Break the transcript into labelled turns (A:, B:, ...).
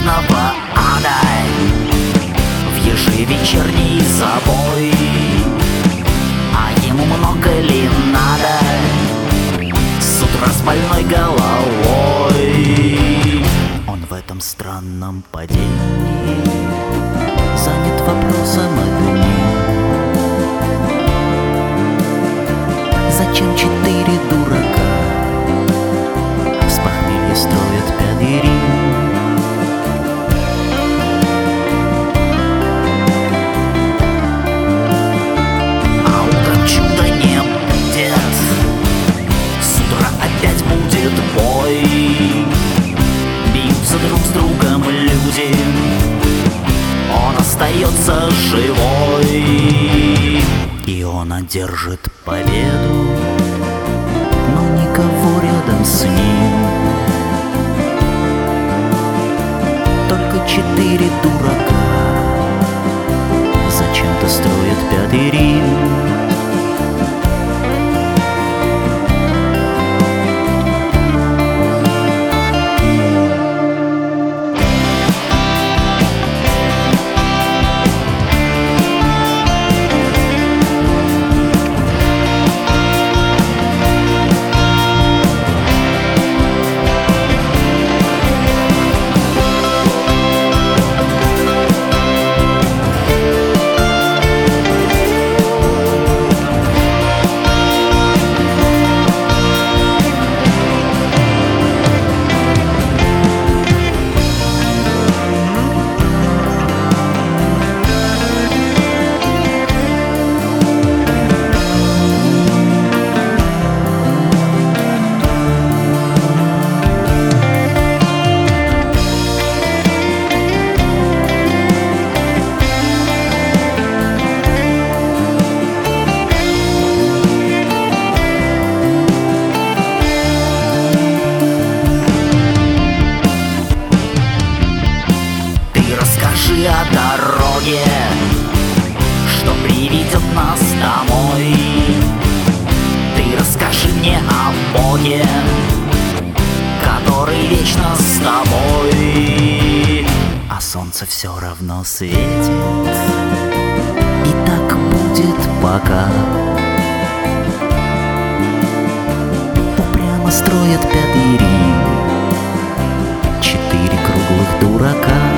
A: бездонного ада, в ежевечерний забой. А ему много ли надо с утра с больной головой? Он в этом странном падении занят вопросом о вине. Зачем 4 дурака с похмелья строят пятый Рим? А утром чуда не будет, с утра опять будет бой. Бьются друг с другом люди, он остается живой. И он одержит победу, но никого рядом с ним. Только 4 дурака зачем-то строят пятый Рим. Расскажи о дороге, что приведет нас домой. Ты расскажи мне о Боге, который вечно с тобой. А солнце все равно светит, и так будет пока. Упрямо строят пятый Рим 4 круглых дурака.